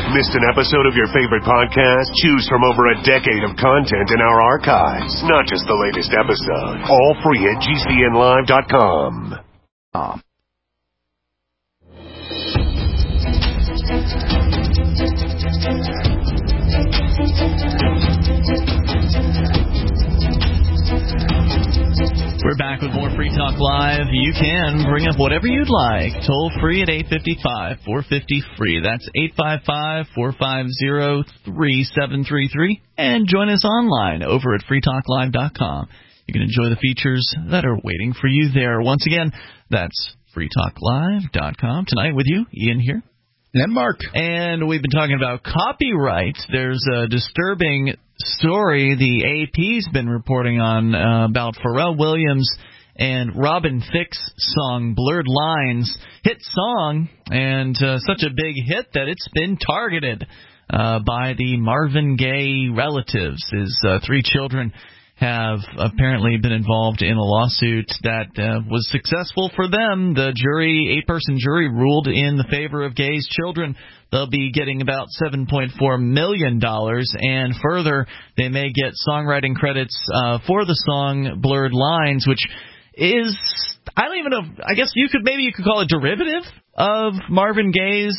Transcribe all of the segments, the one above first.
Missed an episode of your favorite podcast? Choose from over a decade of content in our archives, not just the latest episode. All free at GCNlive.com. We're back with more Free Talk Live. You can bring up whatever you'd like. Toll free at 855-450-FREE. That's 855-450-3733. And join us online over at freetalklive.com. You can enjoy the features that are waiting for you there. Once again, that's freetalklive.com. Tonight with you, Ian here. And Mark. And we've been talking about copyright. There's a disturbing story the AP's been reporting on about Pharrell Williams and Robin Thicke's song Blurred Lines. Hit song, and such a big hit that it's been targeted by the Marvin Gaye relatives. His 3 children have apparently been involved in a lawsuit that was successful for them. The jury, 8-person jury, ruled in the favor of Gaye's children. They'll be getting about $7.4 million, and further, they may get songwriting credits for the song Blurred Lines, which is, I don't even know, I guess you could call it derivative of Marvin Gaye's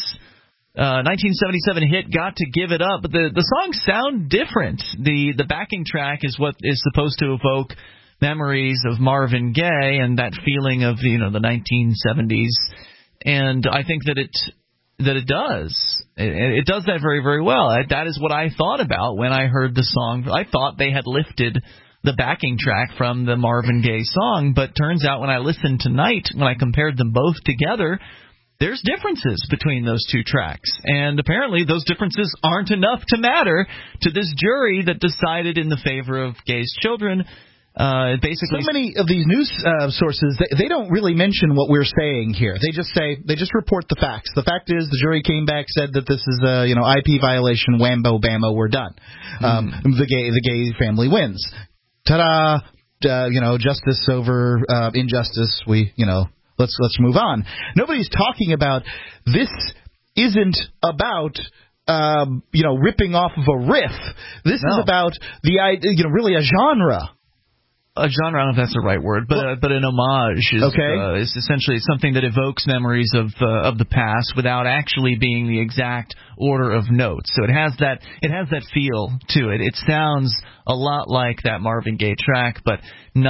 1977 hit Got to Give It Up, but the songs sound different. The backing track is what is supposed to evoke memories of Marvin Gaye and that feeling of the 1970s, and I think that it does. It does that very, very well. That is what I thought about when I heard the song. I thought they had lifted the backing track from the Marvin Gaye song, but turns out when I listened tonight, when I compared them both together, there's differences between those 2 tracks, and apparently those differences aren't enough to matter to this jury that decided in the favor of Gaye's children. Basically, so many of these news sources, they don't really mention what we're saying here. They just report the facts. The fact is, the jury came back, said that this is a IP violation. Whambo bammo, we're done. The Gaye family wins. Ta-da! Justice over injustice. Let's move on. Nobody's talking about this. Isn't about ripping off of a riff. This is about really a genre. A genre, I don't know if that's the right word, but an homage is essentially something that evokes memories of the past without actually being the exact order of notes. So it has that feel to it. It sounds a lot like that Marvin Gaye track, but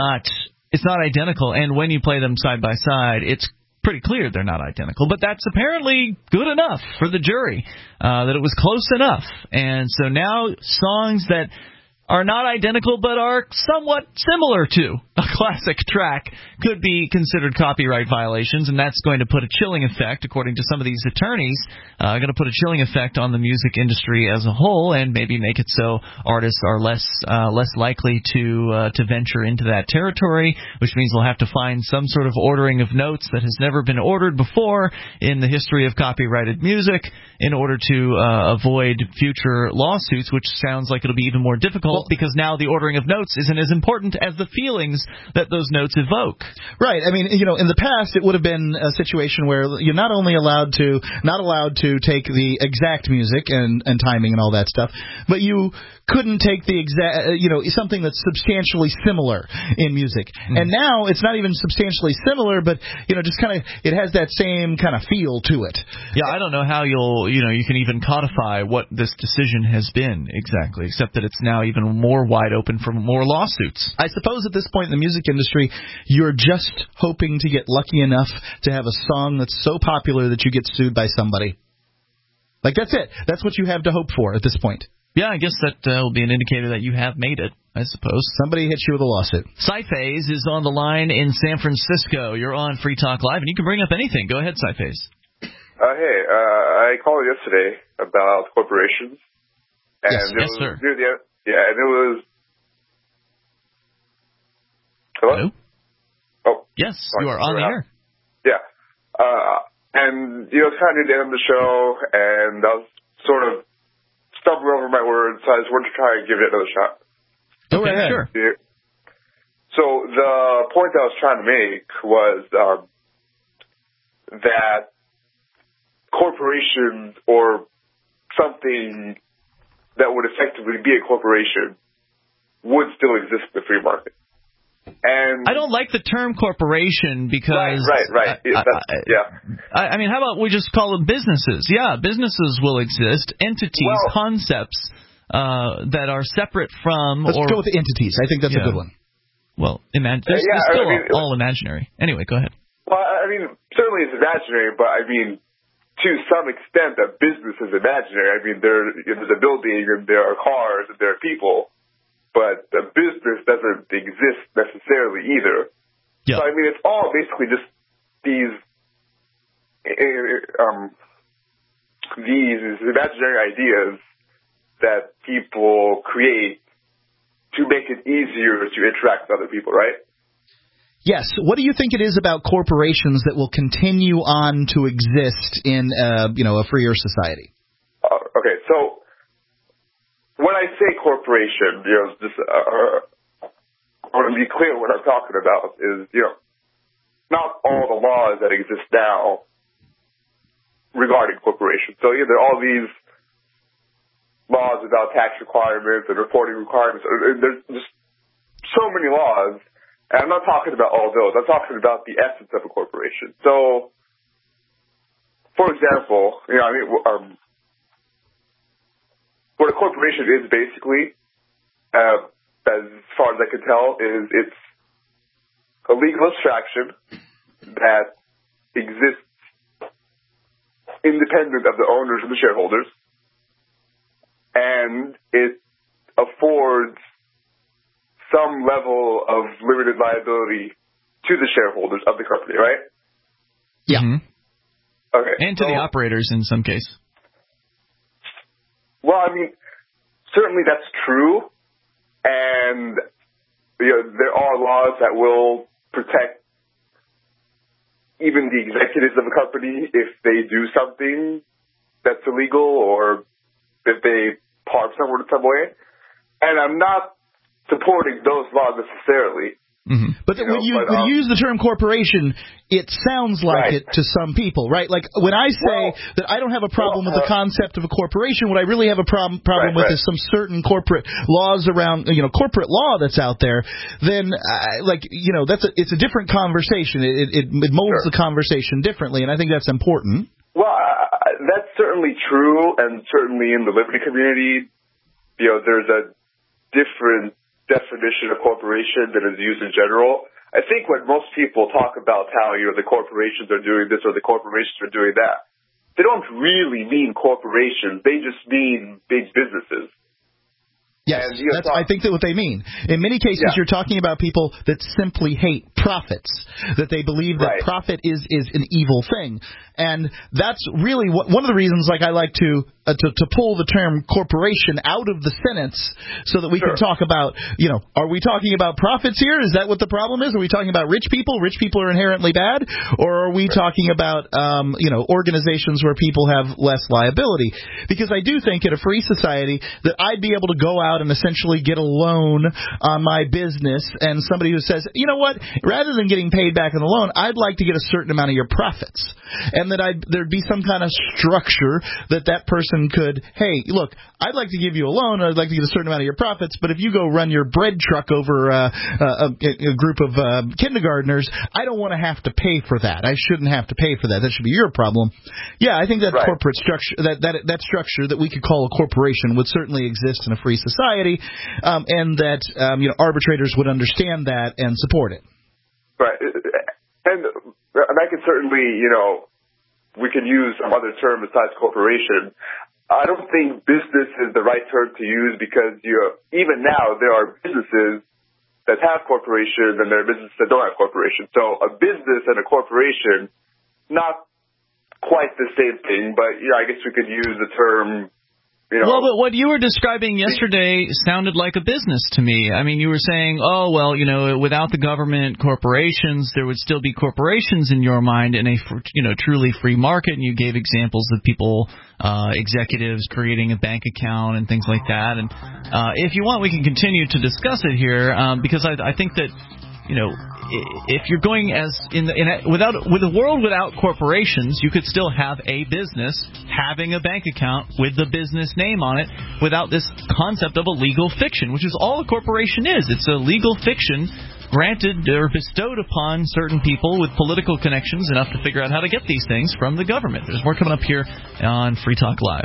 it's not identical. And when you play them side by side, it's pretty clear they're not identical. But that's apparently good enough for the jury, that it was close enough. And so now songs that are not identical but are somewhat similar to a classic track could be considered copyright violations, and that's going to put a chilling effect, according to some of these attorneys, going to put a chilling effect on the music industry as a whole, and maybe make it so artists are less likely to venture into that territory, which means they'll have to find some sort of ordering of notes that has never been ordered before in the history of copyrighted music in order to avoid future lawsuits, which sounds like it'll be even more difficult because now the ordering of notes isn't as important as the feelings that those notes evoke. Right. I mean, in the past it would have been a situation where you're not only allowed to take the exact music and timing and all that stuff, but you couldn't take the exact, something that's substantially similar in music. Mm. And now it's not even substantially similar, but just kind of it has that same kind of feel to it. Yeah, I don't know how you can even codify what this decision has been exactly, except that it's now even more wide open for more lawsuits. I suppose at this point in the music industry, you're just hoping to get lucky enough to have a song that's so popular that you get sued by somebody. Like, that's it. That's what you have to hope for at this point. Yeah, I guess that will be an indicator that you have made it, I suppose. Somebody hits you with a lawsuit. Cyphase is on the line in San Francisco. You're on Free Talk Live, and you can bring up anything. Go ahead, Cyphase. Hey, I called yesterday about corporations. And yes, sir. And it was... Hello? Oh. Yes, you are on the air. Yeah. And, it's kind of near the end of the show, and I was sort of stumbling over my words, so I just wanted to try and give it another shot. Go ahead. Sure. So the point that I was trying to make was that corporations or some something that would effectively be a corporation would still exist in the free market. And I don't like the term corporation because... Right. I mean, how about we just call them businesses? Yeah, businesses will exist. Entities, concepts that are separate from... Let's go with the entities. I think that's a good one. Well, it's still all imaginary. Anyway, go ahead. Well, I mean, certainly it's imaginary, but I mean, to some extent, a business is imaginary. I mean, there's a building, and there are cars, and there are people, but a business doesn't exist necessarily either. Yeah. So, I mean, it's all basically just these imaginary ideas that people create to make it easier to interact with other people, right? Yes. What do you think it is about corporations that will continue on to exist in a freer society? Okay, so when I say corporation, just I want to be clear what I'm talking about is, not all the laws that exist now regarding corporations. So there are all these laws about tax requirements and reporting requirements. There's just so many laws. And I'm not talking about all those. I'm talking about the essence of a corporation. So, for example, what a corporation is basically, as far as I can tell, is it's a legal abstraction that exists independent of the owners and the shareholders, and it affords some level of limited liability to the shareholders of the company, right? Yeah. Mm-hmm. Okay. And to the operators in some case. Well, I mean, certainly that's true, and there are laws that will protect even the executives of a company if they do something that's illegal or if they harm someone in some way. And I'm not supporting those laws necessarily. Mm-hmm. But when you use the term corporation, it sounds like it to some people, right? Like when I say that I don't have a problem with the concept of a corporation, what I really have a problem with is some certain corporate laws around, corporate law that's out there. Then, it's a different conversation. It molds the conversation differently, and I think that's important. Well, that's certainly true, and certainly in the liberty community, there's a different definition of corporation that is used in general. I think when most people talk about how the corporations are doing this or the corporations are doing that, they don't really mean corporations. They just mean big businesses. Yes, I think that's what they mean. In many cases, you're talking about people that simply hate profits, that they believe that profit is an evil thing. And that's really one of the reasons I like to pull the term corporation out of the sentence so that we can talk about, are we talking about profits here? Is that what the problem is? Are we talking about rich people? Rich people are inherently bad? Or are we talking about, organizations where people have less liability? Because I do think in a free society that I'd be able to go out and essentially get a loan on my business, and somebody who says, you know what, rather than getting paid back on the loan, I'd like to get a certain amount of your profits. And that there'd be some kind of structure that person could, hey, look, I'd like to give you a loan, I'd like to get a certain amount of your profits, but if you go run your bread truck over a group of kindergartners, I don't want to have to pay for that. I shouldn't have to pay for that. That should be your problem. Yeah, I think that corporate structure, that structure that we could call a corporation would certainly exist in a free society, and that arbitrators would understand that and support it. Right. And I can certainly, we could use some other term besides corporation. I don't think business is the right term to use because even now there are businesses that have corporations and there are businesses that don't have corporations. So a business and a corporation, not quite the same thing, but I guess we could use the term. Well, but what you were describing yesterday sounded like a business to me. I mean, you were saying, without the government, corporations, there would still be corporations in your mind in a, truly free market. And you gave examples of people, executives creating a bank account and things like that. And if you want, we can continue to discuss it here because I think that if you're going with a world without corporations, you could still have a business having a bank account with the business name on it without this concept of a legal fiction, which is all a corporation is. It's a legal fiction granted or bestowed upon certain people with political connections enough to figure out how to get these things from the government. There's more coming up here on Free Talk Live.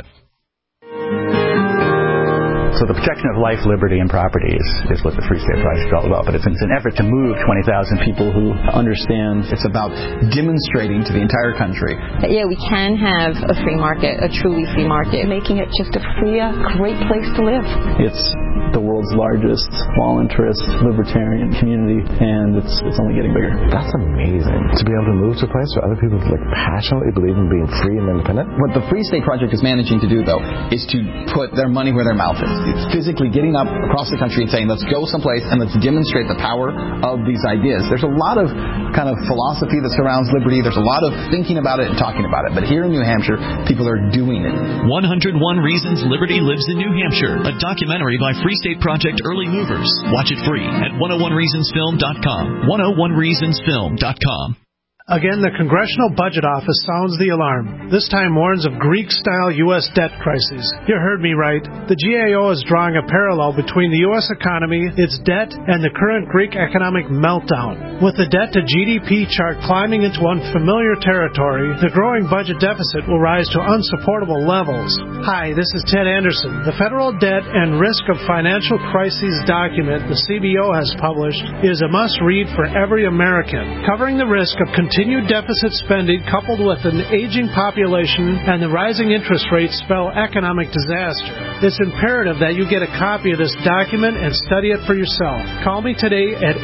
So the protection of life, liberty, and property is what the Free State Project is all about. But it's an effort to move 20,000 people who understand. It's about demonstrating to the entire country. Yeah, we can have a free market, a truly free market. Making it just a freer, great place to live. It's the world's largest voluntarist libertarian community, and it's only getting bigger. That's amazing. To be able to move to a place where other people passionately believe in being free and independent. What the Free State Project is managing to do, though, is to put their money where their mouth is. It's physically getting up across the country and saying, let's go someplace and let's demonstrate the power of these ideas. There's a lot of kind of philosophy that surrounds liberty. There's a lot of thinking about it and talking about it. But here in New Hampshire, people are doing it. 101 Reasons Liberty Lives in New Hampshire, a documentary by Free State Project Early Movers. Watch it free at 101reasonsfilm.com. 101reasonsfilm.com. Again, the Congressional Budget Office sounds the alarm. This time warns of Greek-style U.S. debt crises. You heard me right. The GAO is drawing a parallel between the U.S. economy, its debt, and the current Greek economic meltdown. With the debt-to-GDP chart climbing into unfamiliar territory, the growing budget deficit will rise to unsupportable levels. Hi, this is Ted Anderson. The Federal Debt and Risk of Financial Crises document the CBO has published is a must-read for every American, covering the risk of continued deficit spending coupled with an aging population and the rising interest rates spell economic disaster. It's imperative that you get a copy of this document and study it for yourself. Call me today at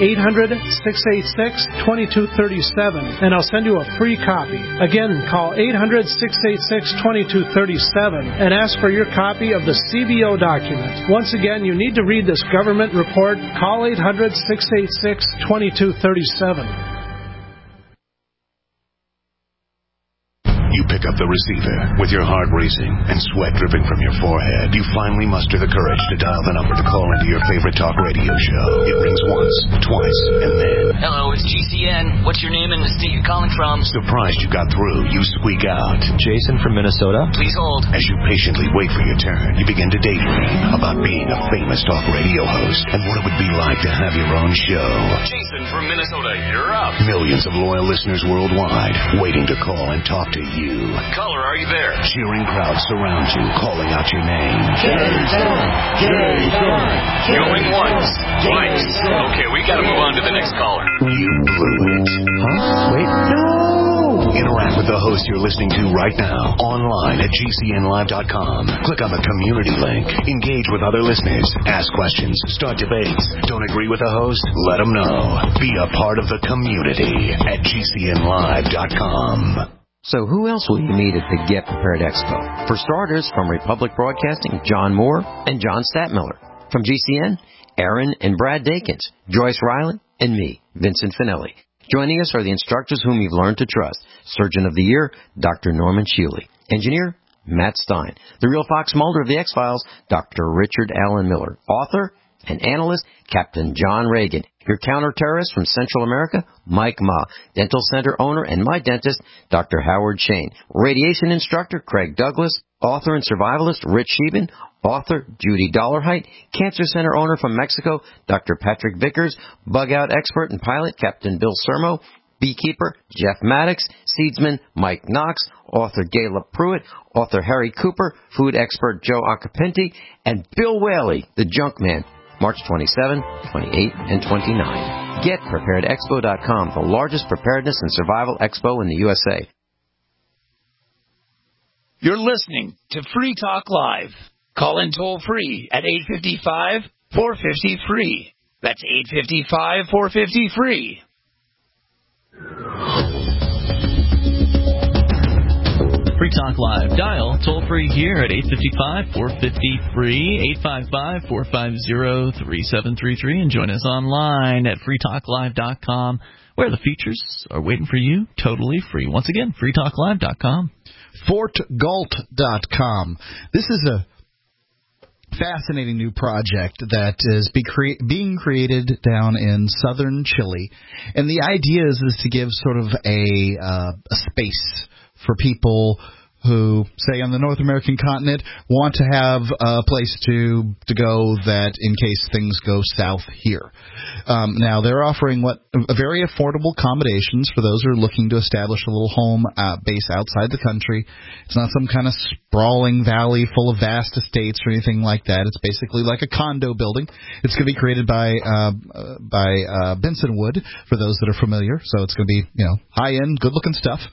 800-686-2237 and I'll send you a free copy. Again, call 800-686-2237 and ask for your copy of the CBO document. Once again, you need to read this government report. Call 800-686-2237. You pick up the receiver with your heart racing and sweat dripping from your forehead. You finally muster the courage to dial the number to call into your favorite talk radio show. It rings once, twice, and then... Hello, it's GCN. What's your name and the state you're calling from? Surprised you got through, you squeak out. Jason from Minnesota. Please hold. As you patiently wait for your turn, you begin to daydream about being a famous talk radio host and what it would be like to have your own show. Jason from Minnesota, you're up. Millions of loyal listeners worldwide waiting to call and talk to you. Caller, are you there? Cheering crowds surround you, calling out your name. Jason! Jason! Going once, twice. Okay, we gotta move on to the next caller. You blew it. Huh? Wait, no! Interact with the host you're listening to right now, online at GCNlive.com. Click on the community link. Engage with other listeners. Ask questions. Start debates. Don't agree with the host? Let them know. Be a part of the community at GCNlive.com. So who else will you meet at the Get Prepared Expo? For starters, from Republic Broadcasting, John Moore and John Statmiller. From GCN, Aaron and Brad Dakins, Joyce Riley, and me, Vincent Finelli. Joining us are the instructors whom you've learned to trust. Surgeon of the Year, Dr. Norman Shealy. Engineer, Matt Stein. The real Fox Mulder of the X-Files, Dr. Richard Allen Miller. Author and analyst, Captain John Reagan. Your counter-terrorist from Central America, Mike Ma. Dental center owner and my dentist, Dr. Howard Shane. Radiation instructor, Craig Douglas. Author and survivalist, Rich Sheben. Author, Judy Dollarhite. Cancer center owner from Mexico, Dr. Patrick Vickers. Bug-out expert and pilot, Captain Bill Sermo. Beekeeper, Jeff Maddox. Seedsman, Mike Knox. Author, Gayla Pruitt. Author, Harry Cooper. Food expert, Joe Acapinti. And Bill Whaley, the junk man. March 27, 28, and 29. GetPreparedExpo.com, the largest preparedness and survival expo in the USA. You're listening to Free Talk Live. Call in toll-free at 855-450-FREE. That's 855-450-FREE. Free Talk Live. Dial toll-free here at 855-450-FREE, 855-450-3733, and join us online at freetalklive.com, where the features are waiting for you totally free. Once again, freetalklive.com. FortGalt.com. This is fascinating new project that is being created down in southern Chile, and the idea is to give sort of a space for people who, say, on the North American continent, want to have a place to go that in case things go south here. Now, they're offering very affordable accommodations for those who are looking to establish a little home base outside the country. It's not some kind of sprawling valley full of vast estates or anything like that. It's basically like a condo building. It's going to be created by Benson Wood, for those that are familiar. So it's going to be, high-end, good-looking stuff.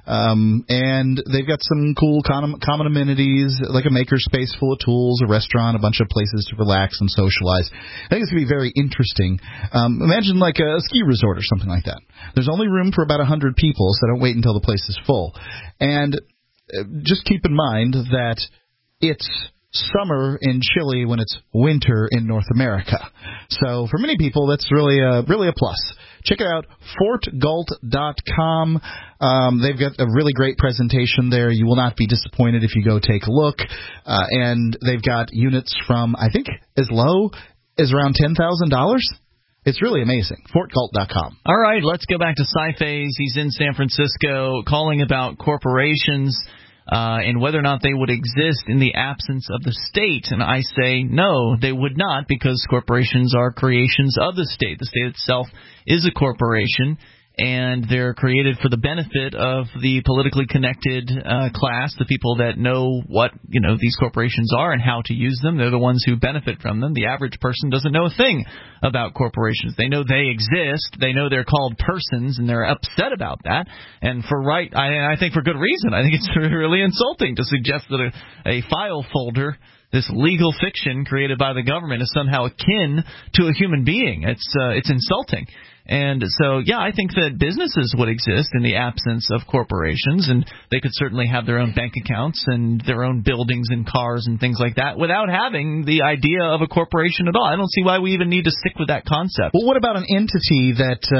And they've got some cool common amenities, like a maker space full of tools, a restaurant, a bunch of places to relax and socialize. I think it's going to be very interesting. Imagine like a ski resort or something like that. There's only room for about 100 people, so don't wait until the place is full. And just keep in mind that it's summer in Chile when it's winter in North America. So for many people, that's really a plus. Check it out, fortgalt.com. They've got a really great presentation there. You will not be disappointed if you go take a look. And they've got units from, I think, as low as around $10,000. It's really amazing. fortgalt.com. All right, let's go back to Cy-Phase. He's in San Francisco calling about corporations and whether or not they would exist in the absence of the state. And I say no, they would not, because corporations are creations of the state. The state itself is a corporation, and they're created for the benefit of the politically connected class, the people that know what these corporations are and how to use them. They're the ones who benefit from them. The average person doesn't know a thing about corporations. They know they exist. They know they're called persons, and they're upset about that. And I think for good reason. I think it's really insulting to suggest that a file folder, this legal fiction created by the government, is somehow akin to a human being. It's insulting. And so, yeah, I think that businesses would exist in the absence of corporations, and they could certainly have their own bank accounts and their own buildings and cars and things like that without having the idea of a corporation at all. I don't see why we even need to stick with that concept. Well, what about an entity that,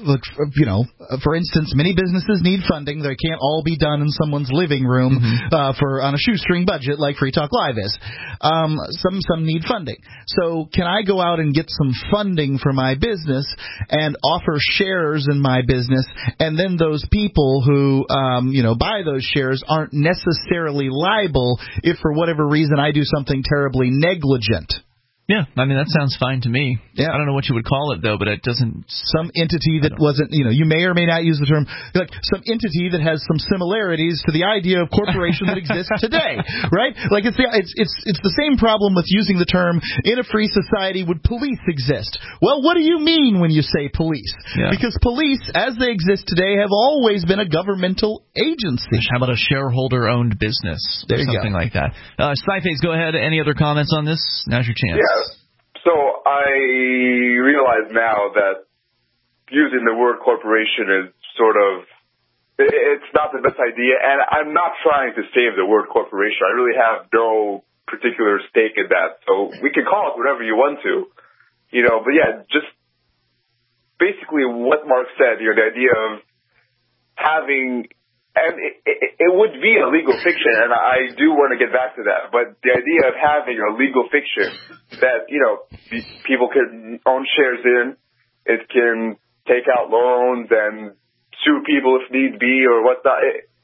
for instance, many businesses need funding. They can't all be done in someone's living room on a shoestring budget like Free Talk Live is. Some need funding. So can I go out and get some funding for my business and offer shares in my business, and then those people who buy those shares aren't necessarily liable if for whatever reason I do something terribly negligent? Yeah, I mean, that sounds fine to me. Yeah. I don't know what you would call it, though, but it doesn't... Some entity that wasn't, you may or may not use the term, like some entity that has some similarities to the idea of corporation that exists today, right? Like it's the same problem with using the term, in a free society, would police exist? Well, what do you mean when you say police? Yeah. Because police, as they exist today, have always been a governmental agency. How about a shareholder-owned business? There you something go. like that. Cy-Phase, go ahead. Any other comments on this? Now's your chance. Yeah. So I realize now that using the word corporation is it's not the best idea, and I'm not trying to save the word corporation. I really have no particular stake in that. So we can call it whatever you want to, but yeah, just basically what Mark said, the idea of having, and it would be a legal fiction, and I do want to get back to that, but the idea of having a legal fiction that, people can own shares in, it can take out loans and sue people if need be or whatnot.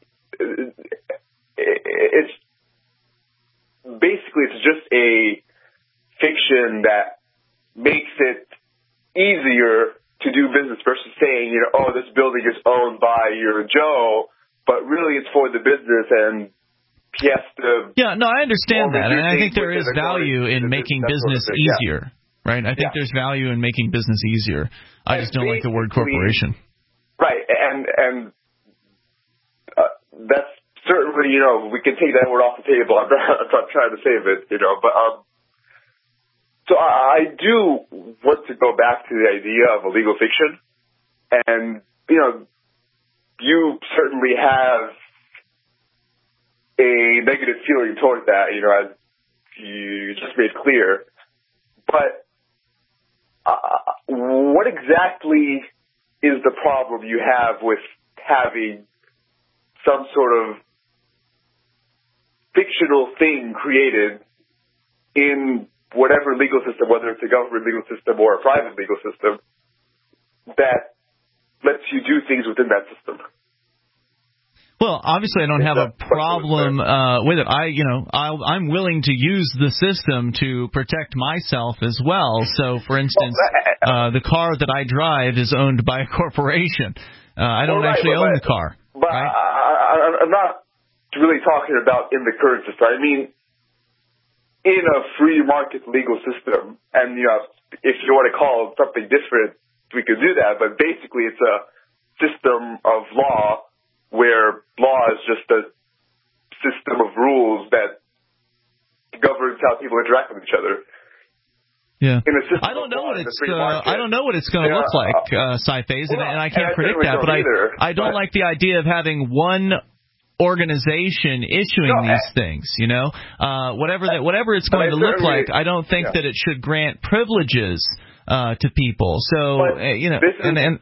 It's basically, it's just a fiction that makes it easier to do business versus saying, this building is owned by your Joe, but really it's for the business, and he has to... Yeah, no, I understand that, and I think there is value in making business easier, right? I think there's value in making business easier. I just don't like the word corporation. Right, and that's certainly, we can take that word off the table. I'm not trying to save it, but... So I do want to go back to the idea of a legal fiction, and, you certainly have a negative feeling toward that, as you just made clear. But what exactly is the problem you have with having some sort of fictional thing created in whatever legal system, whether it's a government legal system or a private legal system, that lets you do things within that system. Well, obviously, I don't have a problem with it. I'm willing to use the system to protect myself as well. So, for instance, the car that I drive is owned by a corporation. I don't actually own the car. But right? I'm not really talking about in the current system. I mean, in a free market legal system, and if you want to call it something different, we could do that. But basically, it's a system of law where law is just a system of rules that governs how people interact with each other. Yeah. In a system I don't know what it's. I don't know what it's going to look like, Cyphase, and I can't predict that. But I don't like the idea of having one organization issuing these things. Whatever it's going to look like, I don't think that it should grant privileges to people. So this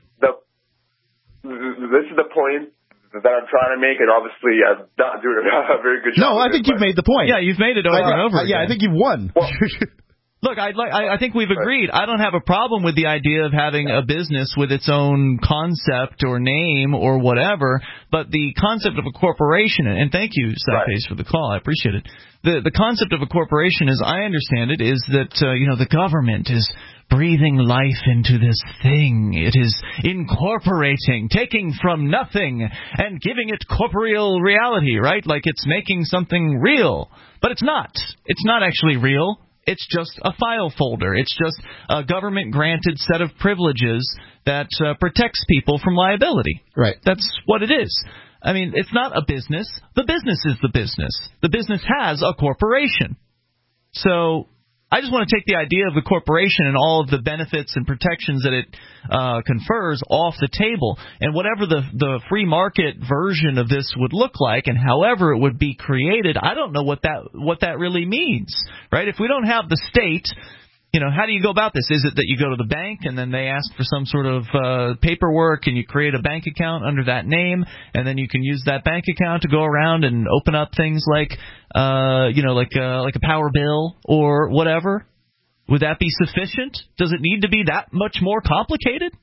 is the point that I'm trying to make, and obviously I'm not doing a very good job. No, I think you've made the point. Yeah, you've made it over and over again. Yeah, I think you've won. Well, look, I think we've agreed. I don't have a problem with the idea of having a business with its own concept or name or whatever, but the concept of a corporation, and thank you, Cyphase, for the call. I appreciate it. The concept of a corporation, as I understand it, is that the government is breathing life into this thing. It is incorporating, taking from nothing and giving it corporeal reality, right? Like it's making something real. But it's not. It's not actually real. It's just a file folder. It's just a government-granted set of privileges that protects people from liability. Right. That's what it is. I mean, it's not a business. The business is the business. The business has a corporation. So I just want to take the idea of the corporation and all of the benefits and protections that it confers off the table. And whatever the free market version of this would look like and however it would be created, I don't know what that really means, right? If we don't have the state, how do you go about this? Is it that you go to the bank and then they ask for some sort of paperwork and you create a bank account under that name, and then you can use that bank account to go around and open up things like like a power bill or whatever? Would that be sufficient? Does it need to be that much more complicated?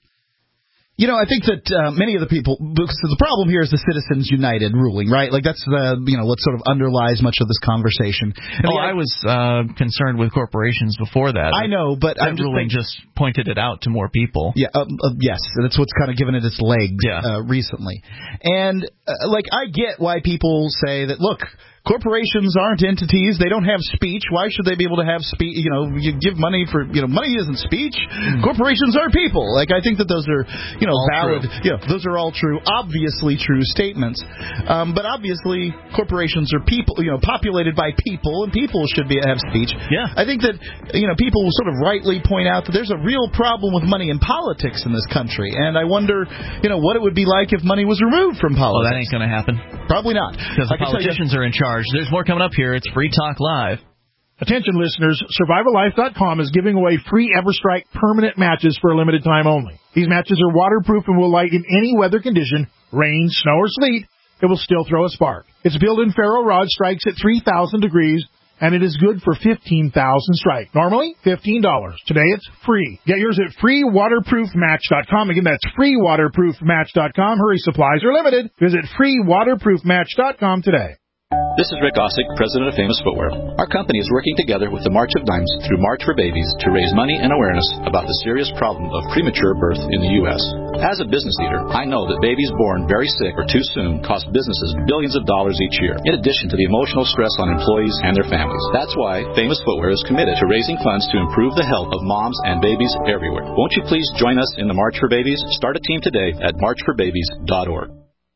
I think that many of the people, because the problem here is the Citizens United ruling, right? Like that's what sort of underlies much of this conversation. And I was concerned with corporations before that. I know, but that ruling just pointed it out to more people. Yeah, yes, that's what's kind of given it its legs recently. And I get why people say that, look, corporations aren't entities. They don't have speech. Why should they be able to have speech? You give money for, money isn't speech. Corporations are people. I think that those are, all valid. True. Those are all true, obviously true statements. But obviously, corporations are people, populated by people, and people should have speech. Yeah. I think that, people sort of rightly point out that there's a real problem with money in politics in this country. And I wonder, what it would be like if money was removed from politics. Well, that ain't going to happen. Probably not. Because the politicians are in charge. There's more coming up here. It's Free Talk Live. Attention listeners, SurvivalLife.com is giving away free EverStrike permanent matches for a limited time only. These matches are waterproof and will light in any weather condition, rain, snow, or sleet. It will still throw a spark. Its built-in ferro rod strikes at 3,000 degrees, and it is good for 15,000 strike. Normally, $15. Today, it's free. Get yours at freewaterproofmatch.com. Again, that's freewaterproofmatch.com. Hurry, supplies are limited. Visit freewaterproofmatch.com today. This is Rick Ossick, president of Famous Footwear. Our company is working together with the March of Dimes through March for Babies to raise money and awareness about the serious problem of premature birth in the U.S. As a business leader, I know that babies born very sick or too soon cost businesses billions of dollars each year, in addition to the emotional stress on employees and their families. That's why Famous Footwear is committed to raising funds to improve the health of moms and babies everywhere. Won't you please join us in the March for Babies? Start a team today at marchforbabies.org.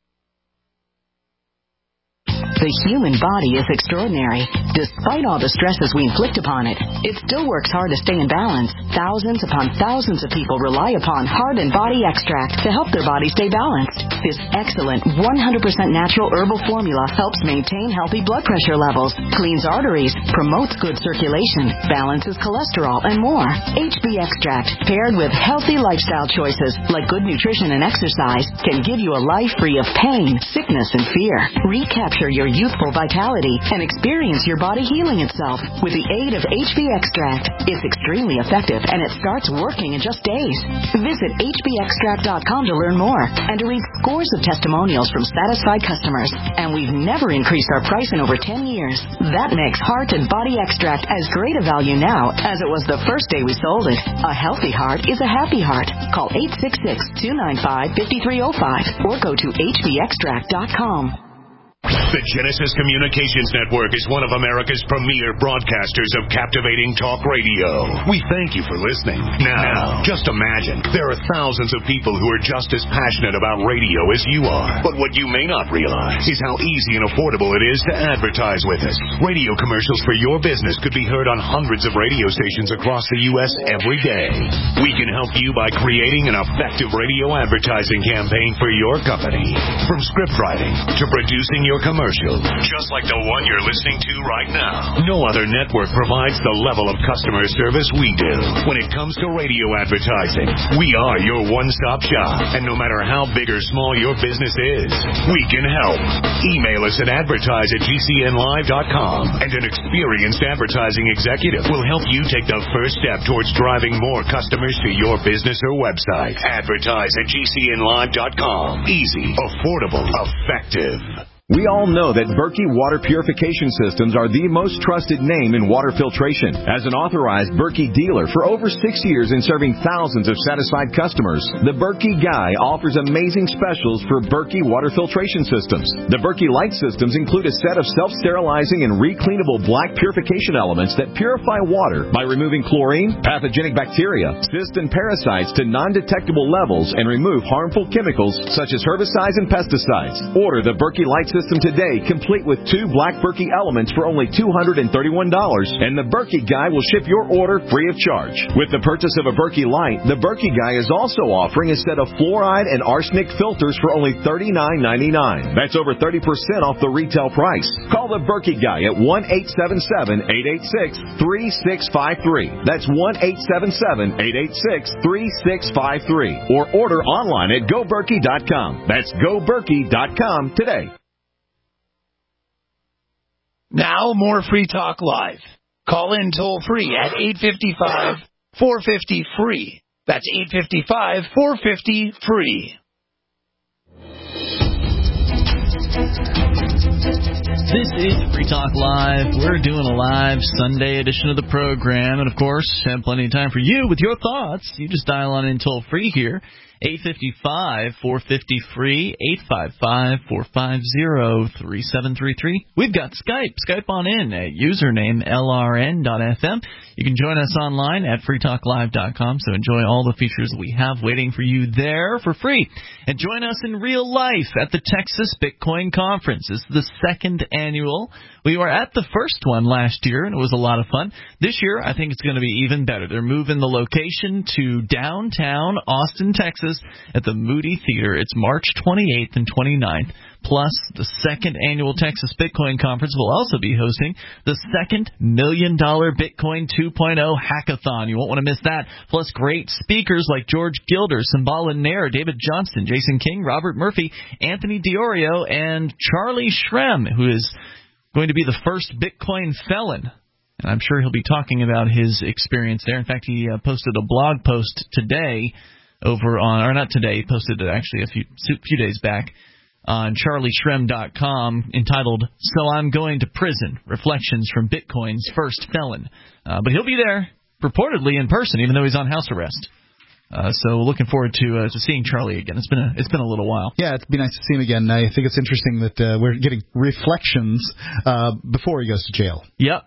The human body is extraordinary. Despite all the stresses we inflict upon it, it still works hard to stay in balance. Thousands upon thousands of people rely upon Heart and Body Extract to help their body stay balanced. This excellent 100% natural herbal formula helps maintain healthy blood pressure levels, cleans arteries, promotes good circulation, balances cholesterol, and more. HB Extract, paired with healthy lifestyle choices like good nutrition and exercise, can give you a life free of pain, sickness, and fear. Recapture your youthful vitality and experience your body healing itself with the aid of HB Extract. It's extremely effective, and it starts working in just days. Visit hbextract.com to learn more and to read scores of testimonials from satisfied customers. And we've never increased our price in over 10 years. That makes Heart and Body Extract as great a value now as it was the first day we sold it. A healthy heart is a happy heart. Call 866-295-5305 or go to hbextract.com. The Genesis Communications Network is one of America's premier broadcasters of captivating talk radio. We thank you for listening. Now, just imagine, there are thousands of people who are just as passionate about radio as you are. But what you may not realize is how easy and affordable it is to advertise with us. Radio commercials for your business could be heard on hundreds of radio stations across the U.S. every day. We can help you by creating an effective radio advertising campaign for your company. From script writing to producing your commercial, just like the one you're listening to right now. No other network provides the level of customer service we do. When it comes to radio advertising, we are your one-stop shop. And no matter how big or small your business is, we can help. Email us at advertise@gcnlive.com, and an experienced advertising executive will help you take the first step towards driving more customers to your business or website. Advertise@gcnlive.com. Easy, affordable, effective. We all know that Berkey Water Purification Systems are the most trusted name in water filtration. As an authorized Berkey dealer for over 6 years and serving thousands of satisfied customers, the Berkey Guy offers amazing specials for Berkey Water Filtration Systems. The Berkey Light Systems include a set of self-sterilizing and recleanable black purification elements that purify water by removing chlorine, pathogenic bacteria, cysts, and parasites to non-detectable levels and remove harmful chemicals such as herbicides and pesticides. Order the Berkey Light System today, complete with 2 black Berkey elements for only $231, and the Berkey Guy will ship your order free of charge. With the purchase of a Berkey Light, the Berkey Guy is also offering a set of fluoride and arsenic filters for only $39.99. That's over 30% off the retail price. Call the Berkey Guy at 1-877-886-3653. That's 1-877-886-3653. Or order online at GoBerkey.com. That's GoBerkey.com today. Now, more Free Talk Live. Call in toll-free at 855-450-FREE. That's 855-450-FREE. This is Free Talk Live. We're doing a live Sunday edition of the program. And, of course, have plenty of time for you with your thoughts. You just dial on in toll-free here. 855-450-FREE, 855-450-3733. We've got Skype. Skype on in at username LRN.FM. You can join us online at freetalklive.com, so enjoy all the features that we have waiting for you there for free. And join us in real life at the Texas Bitcoin Conference. It's the second annual. We were at the first one last year, and it was a lot of fun. This year, I think it's going to be even better. They're moving the location to downtown Austin, Texas, at the Moody Theater. It's March 28th and 29th. Plus, the second annual Texas Bitcoin Conference will also be hosting the second $1 million Bitcoin 2.0 hackathon. You won't want to miss that. Plus, great speakers like George Gilder, Sambala Nair, David Johnston, Jason King, Robert Murphy, Anthony Diorio, and Charlie Shrem, who is going to be the first Bitcoin felon. And I'm sure he'll be talking about his experience there. In fact, he posted a blog post today over on, or not today, he posted it actually a few days back on charlieshrem.com entitled, "So I'm Going to Prison, Reflections from Bitcoin's First Felon." But he'll be there, purportedly in person, even though he's on house arrest. So looking forward to seeing Charlie again. It's been a little while. Yeah, it'd be nice to see him again. I think it's interesting that we're getting reflections before he goes to jail. Yep,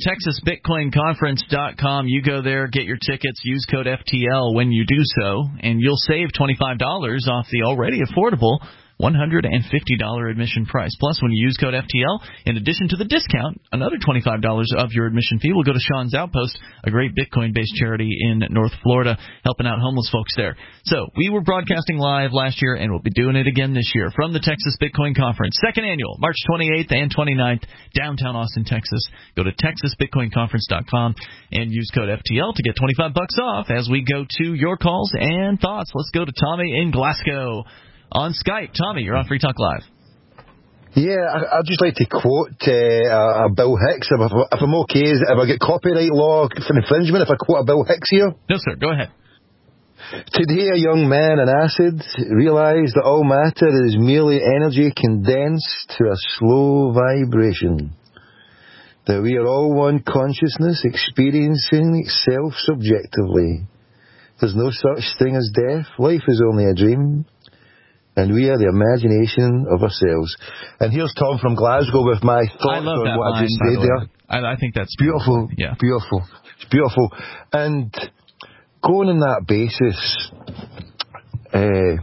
TexasBitcoinConference.com. You go there, get your tickets, use code FTL when you do so, and you'll save $25 off the already affordable $150 admission price. Plus, when you use code FTL, in addition to the discount, another $25 of your admission fee will go to Sean's Outpost, a great Bitcoin-based charity in North Florida, helping out homeless folks there. So, we were broadcasting live last year, and we'll be doing it again this year from the Texas Bitcoin Conference, second annual, March 28th and 29th, downtown Austin, Texas. Go to TexasBitcoinConference.com and use code FTL to get $25 off as we go to your calls and thoughts. Let's go to Tommy in Glasgow on Skype. Tommy, you're on Free Talk Live. Yeah, I'd just like to quote Bill Hicks, if I'm okay. If I get copyright law for infringement, if I quote a Bill Hicks here? No, sir, go ahead. Today a young man in acid realised that all matter is merely energy condensed to a slow vibration. That we are all one consciousness experiencing self subjectively. There's no such thing as death. Life is only a dream. And we are the imagination of ourselves. And here's Tom from Glasgow with my thoughts on what I just said there. I think that's beautiful. Yeah. Beautiful. It's beautiful. And going on that basis, I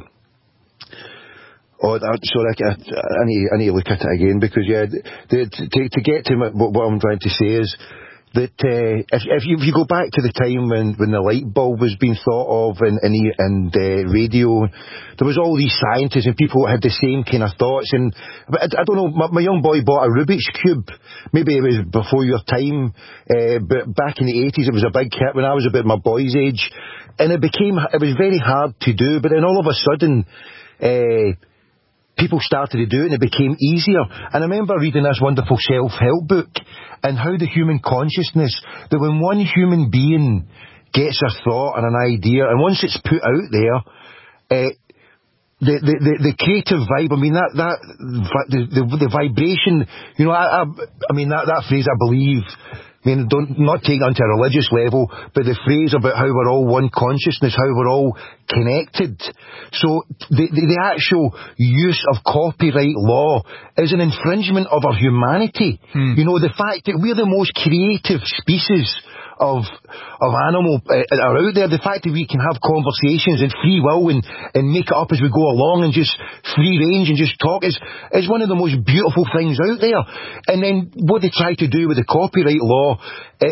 need to look at it again, because to get to what I'm trying to say is that if you go back to the time when the light bulb was being thought of and radio, there was all these scientists and people that had the same kind of thoughts. And I don't know, my young boy bought a Rubik's Cube. Maybe it was before your time, but back in the 80s it was a big hit when I was about my boy's age, and it was very hard to do. But then all of a sudden, people started to do it and it became easier. And I remember reading this wonderful self-help book and how the human consciousness, that when one human being gets a thought and an idea, and once it's put out there, the creative vibe, I mean, the vibration, you know, I mean, that phrase, I believe, I mean, not take it onto a religious level, but the phrase about how we're all one consciousness, how we're all connected. So the actual use of copyright law is an infringement of our humanity. You know, the fact that we're the most creative species of animal are out there, the fact that we can have conversations and free will and make it up as we go along and just free range and just talk is one of the most beautiful things out there. And then what they try to do with the copyright law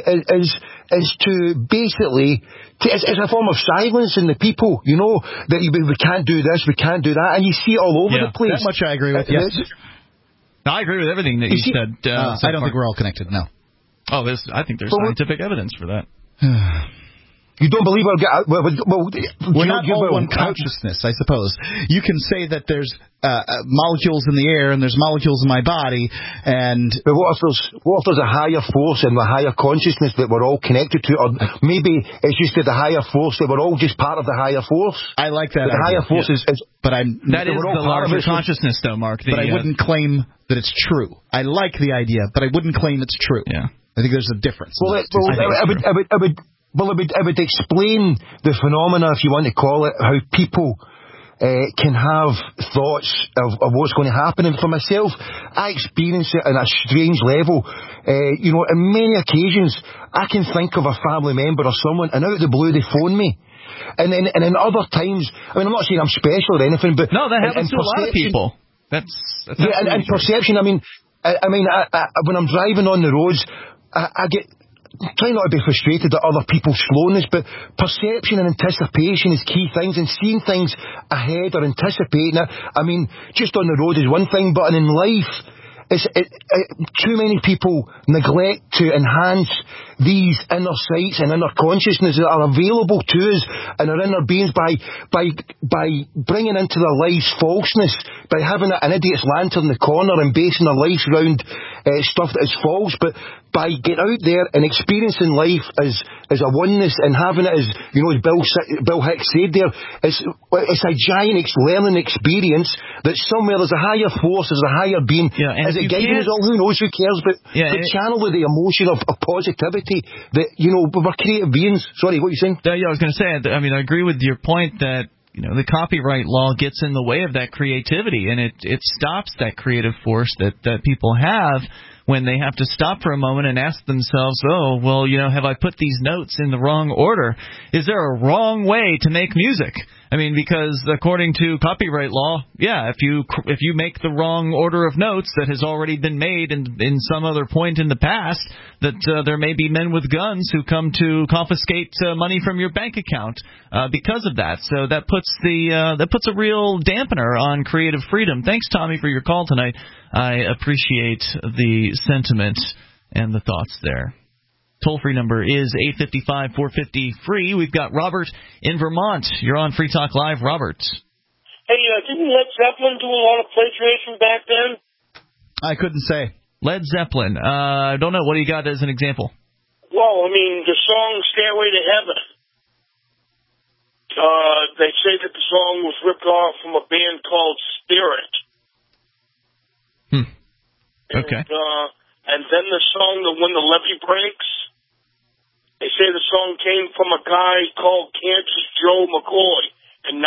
is to basically, it's a form of silencing the people, you know, that we can't do this, we can't do that, and you see it all over the place. That much I agree with, yes. I agree with everything that you said. I don't think we're all connected, no. Oh, I think there's scientific evidence for that. You don't believe we're not all one consciousness, I suppose. You can say that there's molecules in the air and there's molecules in my body, and but what if there's a higher force and a higher consciousness that we're all connected to, or maybe it's just that the higher force, that we're all just part of the higher force. I like that. The higher force is but that is the larger consciousness, though, Mark. But I wouldn't claim that it's true. I like the idea, but I wouldn't claim it's true. Yeah. I think there's a difference. Well, it would explain the phenomena, if you want to call it, how people can have thoughts of what's going to happen. And for myself, I experience it on a strange level. You know, on many occasions, I can think of a family member or someone, and out of the blue, they phone me. And then other times, I mean, I'm not saying I'm special or anything, but no, that happens to a lot of people. That's and perception. I mean, when I'm driving on the roads, I get, try not to be frustrated at other people's slowness, but perception and anticipation is key things, and seeing things ahead or anticipating it. I mean, just on the road is one thing, but in life, too many people neglect to enhance these inner sights and inner consciousness that are available to us and our inner beings by bringing into their lives falseness, by having an idiot's lantern in the corner and basing their life around stuff that is false, but by getting out there and experiencing life as a oneness and having it as, you know, as Bill Hicks said there, it's a giant learning experience that somewhere there's a higher force, there's a higher being. Yeah, is it guiding us all? Who knows? Who cares? But channel the emotion of positivity that, you know, we're creative beings. Sorry, what are you saying? Yeah, I was going to say, I mean, I agree with your point that, you know, the copyright law gets in the way of that creativity, and it stops that creative force that people have when they have to stop for a moment and ask themselves, oh, well, you know, have I put these notes in the wrong order? Is there a wrong way to make music? I mean, because according to copyright law, yeah, if you make the wrong order of notes that has already been made in some other point in the past, that there may be men with guns who come to confiscate money from your bank account because of that. So that puts a real dampener on creative freedom. Thanks, Tommy, for your call tonight. I appreciate the sentiment and the thoughts there. Toll-free number is 855-450-FREE. We've got Robert in Vermont. You're on Free Talk Live. Robert. Hey, didn't Led Zeppelin do a lot of plagiarization back then? I couldn't say. Led Zeppelin. I don't know. What do you got as an example? Well, I mean, the song Stairway to Heaven. They say that the song was ripped off from a band called Spirit. Okay. And then the song When the Levee Breaks. They say the song came from a guy called Kansas Joe McCoy in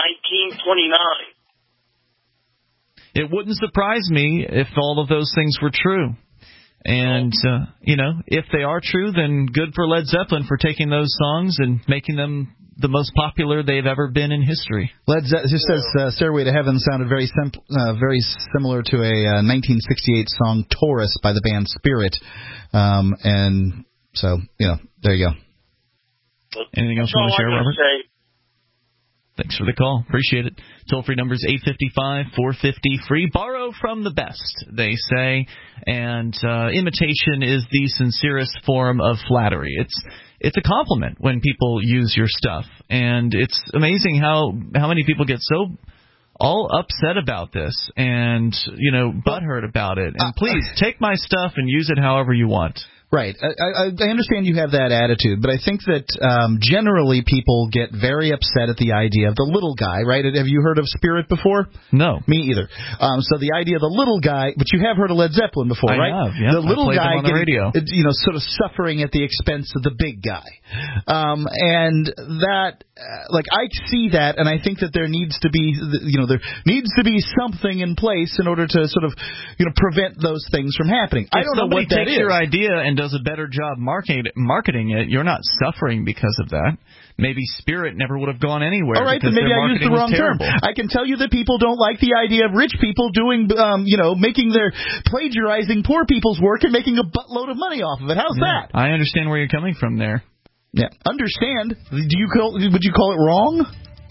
1929. It wouldn't surprise me if all of those things were true. And, if they are true, then good for Led Zeppelin for taking those songs and making them the most popular they've ever been in history. Led Zeppelin just says Stairway to Heaven sounded very similar to a 1968 song Taurus by the band Spirit. And so, there you go. Anything else you want to share, Robert? Thanks for the call. Appreciate it. Toll-free number is 855-450-FREE. Borrow from the best, they say. And imitation is the sincerest form of flattery. It's a compliment when people use your stuff. And it's amazing how many people get so all upset about this and, butthurt about it. And please, take my stuff and use it however you want. Right. I understand you have that attitude, but I think that generally people get very upset at the idea of the little guy, right? Have you heard of Spirit before? No. Me either. So the idea of the little guy, but you have heard of Led Zeppelin before, right? I have, yeah. The little guy on the radio. Sort of suffering at the expense of the big guy. And that, I see that, and I think that there needs to be, there needs to be something in place in order to sort of, prevent those things from happening. I don't know what that is. If somebody takes your idea and does a better job marketing it, you're not suffering because of that. Maybe Spirit never would have gone anywhere. All right, then maybe I used the wrong term. I can tell you that people don't like the idea of rich people doing, plagiarizing poor people's work and making a buttload of money off of it. How's that? I understand where you're coming from there. Yeah, understand. Would you call it wrong?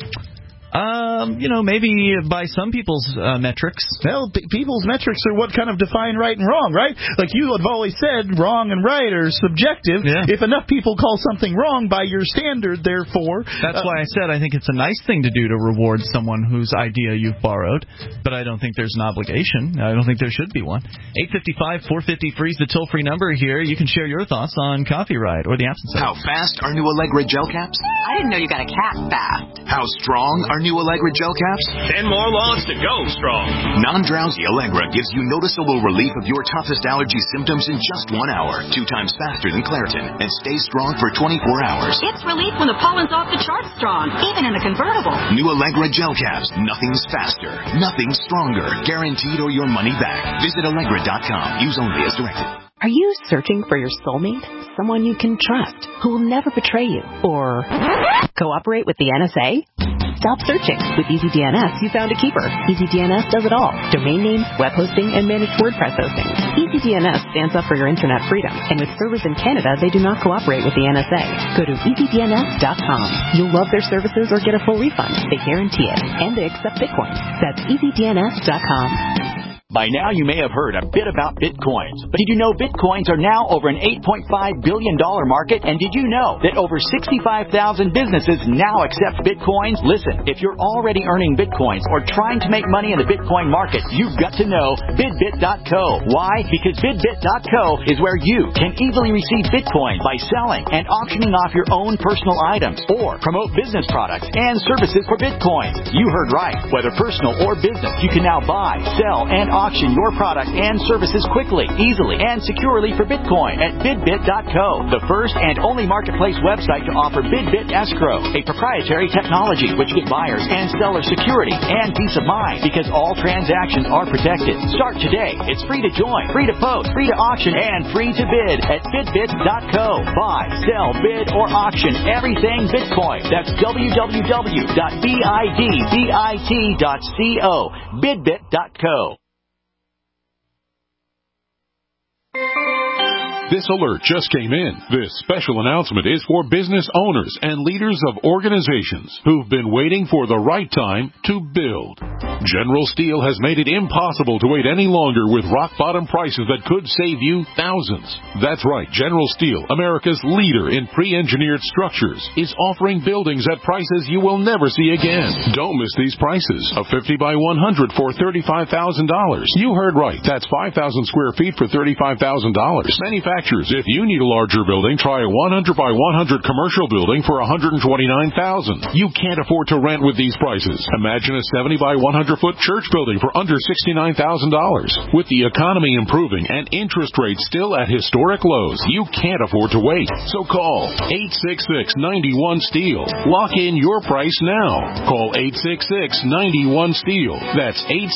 Maybe by some people's metrics. Well, people's metrics are what kind of define right and wrong, right? Like you have always said, wrong and right are subjective. Yeah. If enough people call something wrong by your standard, therefore... That's why I said I think it's a nice thing to do to reward someone whose idea you've borrowed, but I don't think there's an obligation. I don't think there should be one. 855-450-FREE is the toll-free number here. You can share your thoughts on copyright or the absence of it. How fast are new Allegra gel caps? I didn't know you got a cat fast. How strong are new Allegra gel caps? 10 more logs to go strong. Non-drowsy Allegra gives you noticeable relief of your toughest allergy symptoms in just 1 hour, 2 times faster than Claritin, and stays strong for 24 hours. It's relief when the pollen's off the charts strong, even in the convertible. New Allegra gel caps. Nothing's faster, nothing's stronger. Guaranteed or your money back. Visit Allegra.com. Use only as directed. Are you searching for your soulmate? Someone you can trust, who will never betray you, or cooperate with the NSA? Stop searching. With EasyDNS, you found a keeper. EasyDNS does it all. Domain names, web hosting, and managed WordPress hosting. EasyDNS stands up for your internet freedom, and with servers in Canada, they do not cooperate with the NSA. Go to EasyDNS.com. You'll love their services or get a full refund. They guarantee it, and they accept Bitcoin. That's EasyDNS.com. By now, you may have heard a bit about Bitcoins. But did you know Bitcoins are now over an $8.5 billion market? And did you know that over 65,000 businesses now accept Bitcoins? Listen, if you're already earning Bitcoins or trying to make money in the Bitcoin market, you've got to know BidBit.co. Why? Because BidBit.co is where you can easily receive Bitcoin by selling and auctioning off your own personal items or promote business products and services for Bitcoins. You heard right. Whether personal or business, you can now buy, sell, and auction your product and services quickly, easily, and securely for Bitcoin at BidBit.co, the first and only marketplace website to offer BidBit Escrow, a proprietary technology which gives buyers and sellers security and peace of mind because all transactions are protected. Start today. It's free to join, free to post, free to auction, and free to bid at BidBit.co. Buy, sell, bid, or auction everything Bitcoin. That's www.biddbit.co. BidBit.co. This alert just came in. This special announcement is for business owners and leaders of organizations who've been waiting for the right time to build. General Steel has made it impossible to wait any longer with rock-bottom prices that could save you thousands. That's right. General Steel, America's leader in pre-engineered structures, is offering buildings at prices you will never see again. Don't miss these prices. A 50 by 100 for $35,000. You heard right. That's 5,000 square feet for $35,000. Manufacturers, if you need a larger building, try a 100 by 100 commercial building for $129,000. You can't afford to rent with these prices. Imagine a 70 by 100 foot church building for under $69,000. With the economy improving and interest rates still at historic lows, you can't afford to wait. So call 866-91-STEEL. Lock in your price now. Call 866-91-STEEL. That's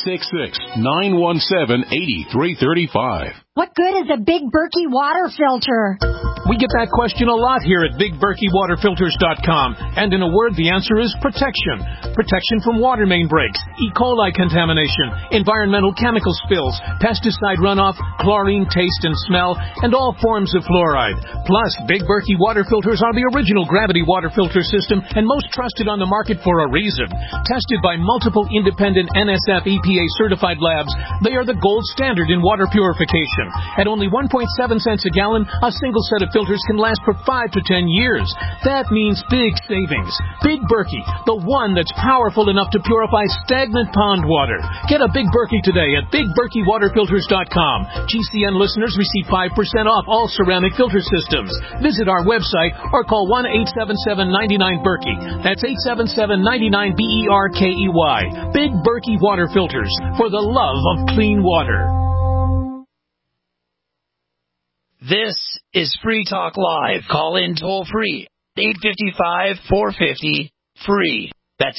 866-917-8335. What good is a Big Berkey water filter? We get that question a lot here at BigBerkeyWaterFilters.com. And in a word, the answer is protection. Protection from water main breaks, E. coli contamination, environmental chemical spills, pesticide runoff, chlorine taste and smell, and all forms of fluoride. Plus, Big Berkey water filters are the original gravity water filter system and most trusted on the market for a reason. Tested by multiple independent NSF EPA certified labs, they are the gold standard in water purification. At only 1.7 cents a gallon, a single set of filters can last for 5 to 10 years. That means big savings. Big Berkey, the one that's powerful enough to purify stagnant pond water. Get a Big Berkey today at BigBerkeyWaterFilters.com. GCN listeners receive 5% off all ceramic filter systems. Visit our website or call 1-877-99-BERKEY. That's 877-99-BERKEY. Big Berkey Water Filters, for the love of clean water. This is Free Talk Live. Call in toll free. 855-450-FREE. That's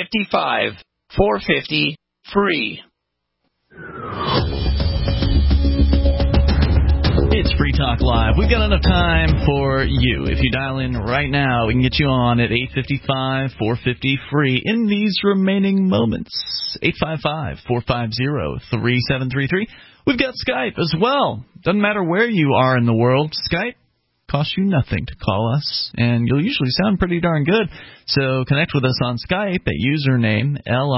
855-450-FREE. It's Free Talk Live. We've got enough time for you. If you dial in right now, we can get you on at 855-450-FREE in these remaining moments. 855-450-3733. We've got Skype as well. Doesn't matter where you are in the world. Skype costs you nothing to call us, and you'll usually sound pretty darn good. So connect with us on Skype at username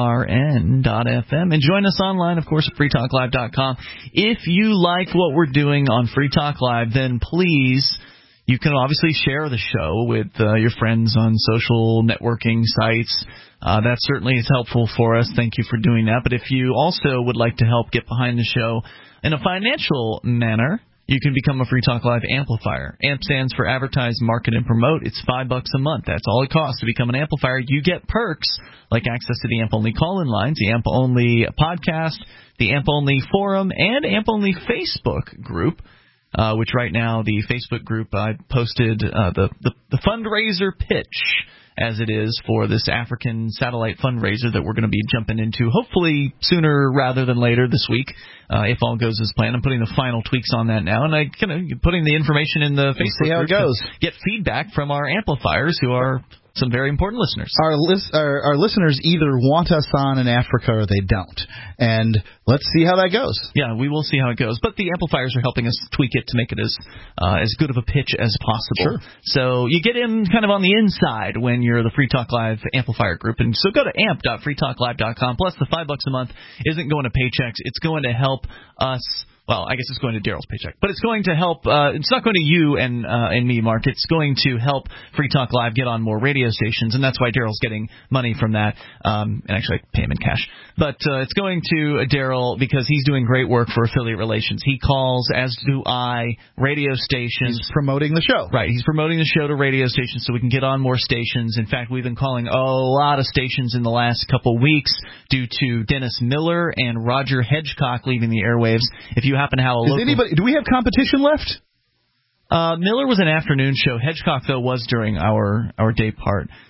LRN.FM, and join us online, of course, at freetalklive.com. If you like what we're doing on Free Talk Live, then please, you can obviously share the show with your friends on social networking sites. That certainly is helpful for us. Thank you for doing that. But if you also would like to help get behind the show in a financial manner, you can become a Free Talk Live amplifier. AMP stands for Advertise, Market, and Promote. It's $5 a month. That's all it costs to become an amplifier. You get perks like access to the AMP-only call-in lines, the AMP-only podcast, the AMP-only forum, and AMP-only Facebook group. Which right now, the Facebook group, I posted the fundraiser pitch, as it is, for this African satellite fundraiser that we're going to be jumping into, hopefully sooner rather than later this week, if all goes as planned. I'm putting the final tweaks on that now, and I kind of putting the information in the Facebook see how group it goes. to get feedback from our amplifiers, who are some very important listeners. Our listeners either want us on in Africa or they don't. And let's see how that goes. Yeah, we will see how it goes. But the amplifiers are helping us tweak it to make it as good of a pitch as possible. Sure. So you get in kind of on the inside when you're the Free Talk Live amplifier group. And so go to amp.freetalklive.com. Plus, the $5 a month isn't going to paychecks. It's going to help us. Well, I guess it's going to Daryl's paycheck, but it's going to help. It's not going to you and me, Mark. It's going to help Free Talk Live get on more radio stations, and that's why Daryl's getting money from that. And actually, I pay him in cash. But it's going to Daryl because he's doing great work for affiliate relations. He calls, as do I, radio stations. He's promoting the show. Right. He's promoting the show to radio stations so we can get on more stations. In fact, we've been calling a lot of stations in the last couple weeks due to Dennis Miller and Roger Hedgecock leaving the airwaves. If you happen to have a local... Do we have competition left? Miller was an afternoon show. Hedgecock, though, was during our day part.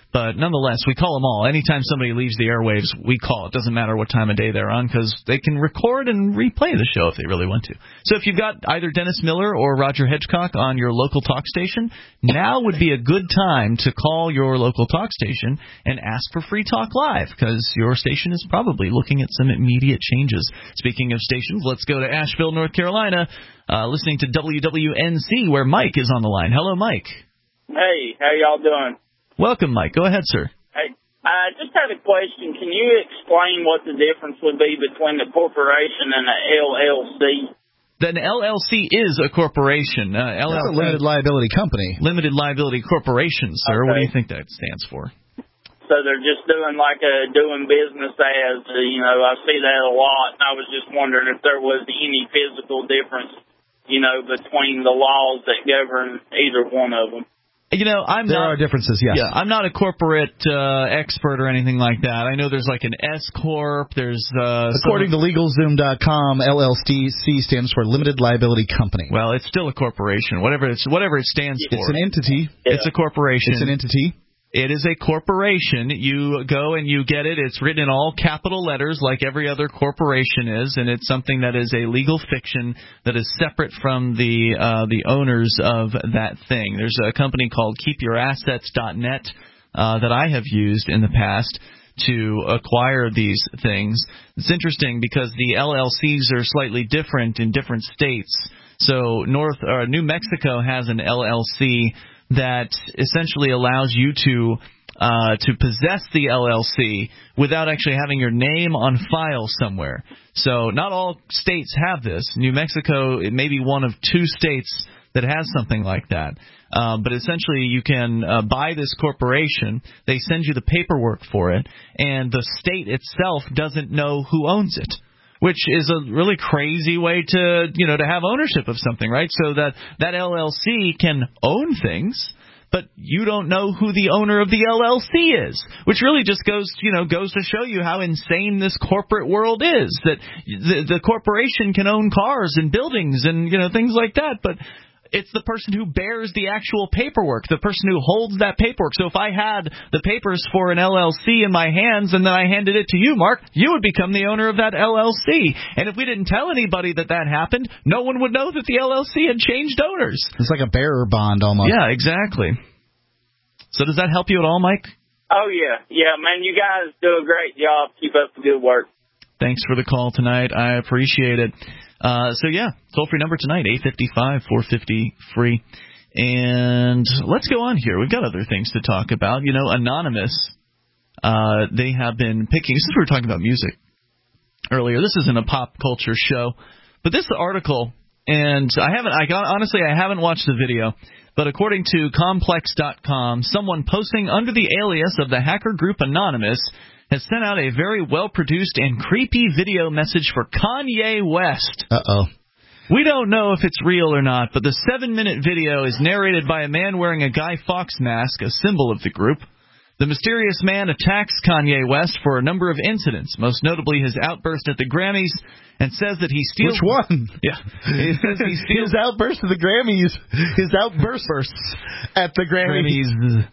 But nonetheless, we call them all. Anytime somebody leaves the airwaves, we call. It doesn't matter what time of day they're on because they can record and replay the show if they really want to. So if you've got either Dennis Miller or Roger Hedgecock on your local talk station, now would be a good time to call your local talk station and ask for Free Talk Live because your station is probably looking at some immediate changes. Speaking of stations, let's go to Asheville, North Carolina, listening to WWNC where Mike is on the line. Hello, Mike. Hey, how y'all doing? Welcome, Mike. Go ahead, sir. Hey, I just had a question. Can you explain what the difference would be between the corporation and the LLC? Then LLC is a corporation. That's a limited liability company. Limited liability corporation, sir. Okay. What do you think that stands for? So they're just doing like a doing business as, I see that a lot. And I was just wondering if there was any physical difference, between the laws that govern either one of them. There are differences, yes. Yeah, I'm not a corporate expert or anything like that. I know there's like an S corp. There's according to LegalZoom.com, LLC stands for Limited Liability Company. Well, it's still a corporation. Whatever it stands for. It's an entity. It's a corporation. It's an entity. It is a corporation. You go and you get it. It's written in all capital letters like every other corporation is, and it's something that is a legal fiction that is separate from the owners of that thing. There's a company called KeepYourAssets.net that I have used in the past to acquire these things. It's interesting because the LLCs are slightly different in different states. So New Mexico has an LLC that essentially allows you to possess the LLC without actually having your name on file somewhere. So not all states have this. New Mexico, it may be one of 2 states that has something like that. But essentially you can buy this corporation, they send you the paperwork for it, and the state itself doesn't know who owns it. Which is a really crazy way to have ownership of something, right? So that LLC can own things, but you don't know who the owner of the LLC is, which really just goes to show you how insane this corporate world is. That the corporation can own cars and buildings and things like that, but it's the person who bears the actual paperwork, the person who holds that paperwork. So if I had the papers for an LLC in my hands and then I handed it to you, Mark, you would become the owner of that LLC. And if we didn't tell anybody that happened, no one would know that the LLC had changed owners. It's like a bearer bond almost. Yeah, exactly. So does that help you at all, Mike? Oh, yeah. Yeah, man, you guys do a great job. Keep up the good work. Thanks for the call tonight. I appreciate it. Toll-free number tonight, 855-450-FREE. And let's go on here. We've got other things to talk about. Anonymous, they have been picking, since we were talking about music earlier, this isn't a pop culture show, but this article, and I haven't watched the video, but according to Complex.com, someone posting under the alias of the hacker group Anonymous has sent out a very well-produced and creepy video message for Kanye West. Uh-oh. We don't know if it's real or not, but the 7-minute video is narrated by a man wearing a Guy Fawkes mask, a symbol of the group. The mysterious man attacks Kanye West for a number of incidents, most notably his outburst at the Grammys, and says that he steals... Which one? Yeah. He says he steals... His outburst at the Grammys. His outbursts at the Grammys.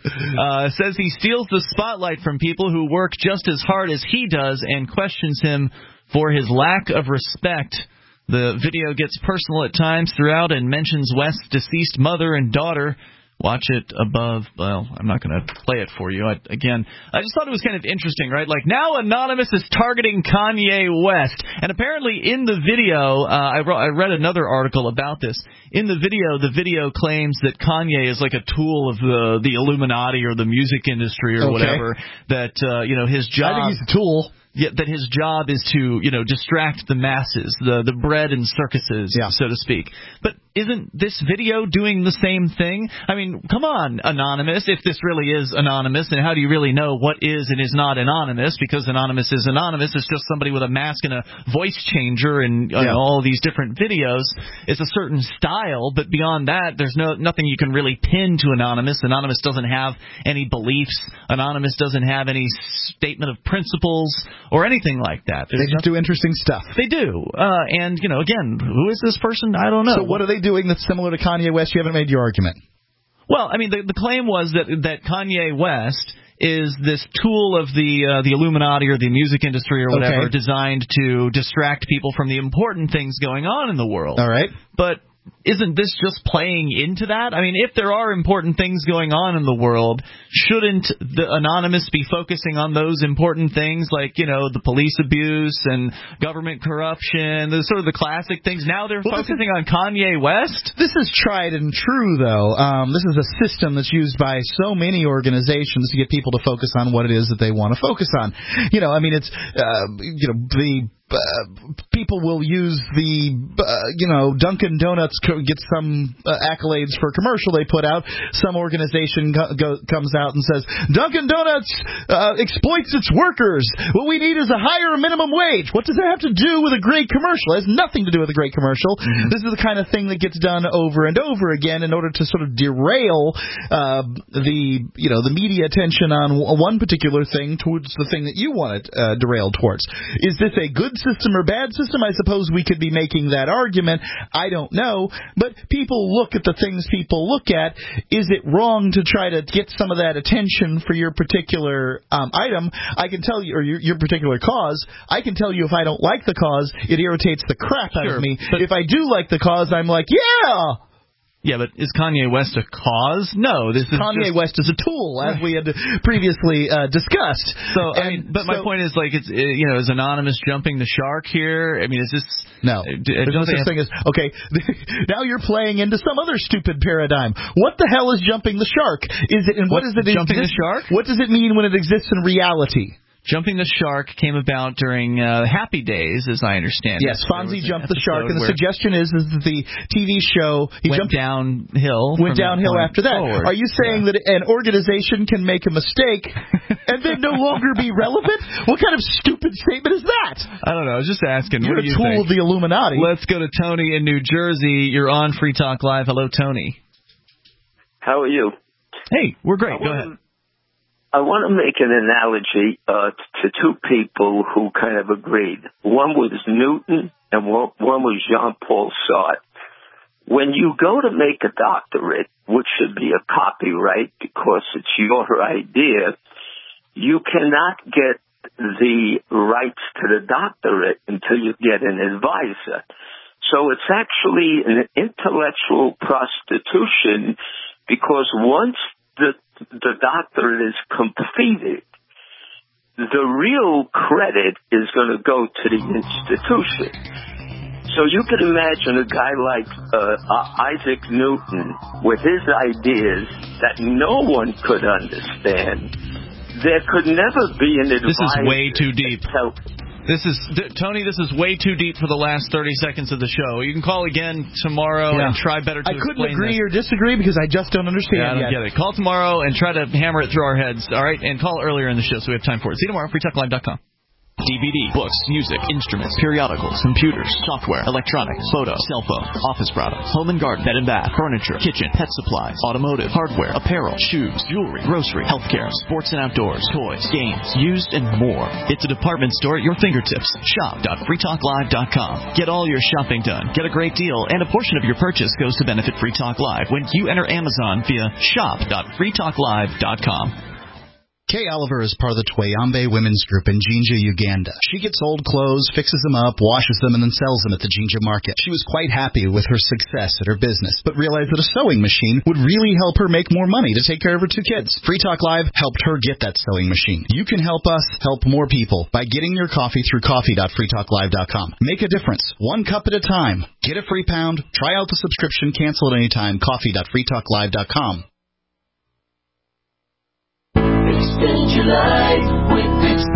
Says he steals the spotlight from people who work just as hard as he does and questions him for his lack of respect. The video gets personal at times throughout and mentions West's deceased mother and daughter. Watch it above. Well, I'm not going to play it for you. I just thought it was kind of interesting, right? Like, now Anonymous is targeting Kanye West. And apparently in the video, I read another article about this. In the video claims that Kanye is like a tool of the Illuminati or the music industry or whatever. That, his job... I think he's a tool. Yeah, that his job is to, distract the masses, the bread and circuses, so to speak. But isn't this video doing the same thing? I mean, come on, Anonymous, if this really is anonymous, and how do you really know what is and is not anonymous? Because anonymous is anonymous. It's just somebody with a mask and a voice changer and all these different videos. It's a certain style, but beyond that, there's nothing you can really pin to Anonymous. Anonymous doesn't have any beliefs. Anonymous doesn't have any statement of principles or anything like that. They just do interesting stuff. They do. And, again, who is this person? I don't know. So what are they doing that's similar to Kanye West? You haven't made your argument. Well, I mean, the claim was that Kanye West is this tool of the Illuminati or the music industry or whatever, Okay. designed to distract people from the important things going on in the world. All right. But isn't this just playing into that? I mean, if there are important things going on in the world, shouldn't the Anonymous be focusing on those important things, like, you know, the police abuse and government corruption, the sort of the classic things? Now they're focusing on Kanye West? This is tried and true, though. This is a system that's used by so many organizations to get people to focus on what it is that they want to focus on. You know, I mean, it's, people will use the, Dunkin' Donuts gets some accolades for a commercial they put out. Some organization comes out and says, Dunkin' Donuts exploits its workers. What we need is a higher minimum wage. What does that have to do with a great commercial? It has nothing to do with a great commercial. Mm-hmm. This is the kind of thing that gets done over and over again in order to sort of derail the media attention on one particular thing towards the thing that you want it derailed towards. Is this a good system or bad system? I suppose we could be making that argument. I don't know. But people look at the things people look at. Is it wrong to try to get some of that attention for your particular item? I can tell you, or your particular cause. I can tell you if I don't like the cause, it irritates the crap out of me. If I do like the cause, I'm like, yeah! Yeah, but is Kanye West a cause? No, this is Kanye West is a tool, as we had previously discussed. So, my point is, like, it's is Anonymous jumping the shark here? I mean, is this no? There's no such thing as okay. Now you're playing into some other stupid paradigm. What the hell is jumping the shark? Is it and what is it? Jumping the shark? What does it mean when it exists in reality? Jumping the Shark came about during Happy Days, as I understand it. Yes, Fonzie jumped the shark, and the suggestion is that the TV show went downhill after that. Forward. Are you saying that an organization can make a mistake and then no longer be relevant? What kind of stupid statement is that? I don't know. I was just asking. You're what do you a tool think? of the Illuminati. Let's go to Tony in New Jersey. You're on Free Talk Live. Hello, Tony. How are you? Hey, we're great. Go ahead. I want to make an analogy to two people who kind of agreed. One was Newton and one was Jean-Paul Sartre. When you go to make a doctorate, which should be a copyright because it's your idea, you cannot get the rights to the doctorate until you get an advisor. So it's actually an intellectual prostitution because once the doctorate is completed, the real credit is going to go to the institution. So you can imagine a guy like Isaac Newton with his ideas that no one could understand. There could never be an advisor. This is way too deep. Tony, this is way too deep for the last 30 seconds of the show. You can call again tomorrow and try better to explain I couldn't agree or disagree because I just don't understand I don't get it. Call tomorrow and try to hammer it through our heads, all right? And call earlier in the show so we have time for it. See you tomorrow, freetalklive.com. DVD, books, music, instruments, periodicals, computers, software, electronics, photo, cell phone, office products, home and garden, bed and bath, furniture, kitchen, pet supplies, automotive, hardware, apparel, shoes, jewelry, grocery, healthcare, sports and outdoors, toys, games, used, and more. It's a department store at your fingertips. Shop.freetalklive.com. Get all your shopping done. Get a great deal, and a portion of your purchase goes to benefit Free Talk Live when you enter Amazon via shop.freetalklive.com. Kay Oliver is part of the Twayambe Women's Group in Jinja, Uganda. She gets old clothes, fixes them up, washes them, and then sells them at the Jinja market. She was quite happy with her success at her business, but realized that a sewing machine would really help her make more money to take care of her two kids. Free Talk Live helped her get that sewing machine. You can help us help more people by getting your coffee through coffee.freetalklive.com. Make a difference, 1 cup at a time. Get a free pound, try out the subscription, cancel at any time, coffee.freetalklive.com. Extend your life with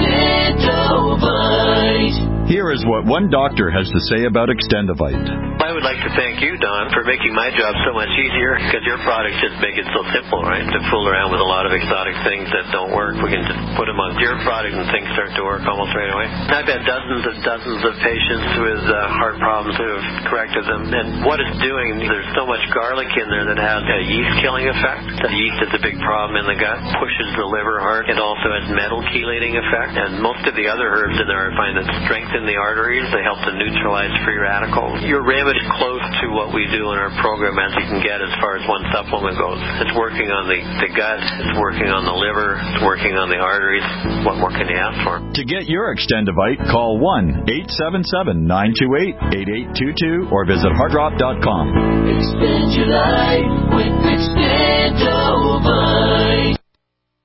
Extendovite. Here is what one doctor has to say about Extendovite. I would like to thank you, Don, for making my job so much easier, because your products just make it so simple, right? To fool around with a lot of exotic things that don't work, we can just put them on your product and things start to work almost right away. I've had dozens of patients with heart problems who have corrected them, and what it's doing, there's so much garlic in there that has a yeast-killing effect. The yeast is a big problem in the gut, pushes the liver hard. It also has metal chelating effect, and most of the other herbs in there I find that strengthen the arteries. They help to neutralize free radicals. Your remedy close to what we do in our program as you can get as far as one supplement goes. It's working on the gut, it's working on the liver, it's working on the arteries. What more can you ask for? To get your Extendivite, call 1-877-928-8822 or visit heartdrop.com. Extend your life with Extendovite.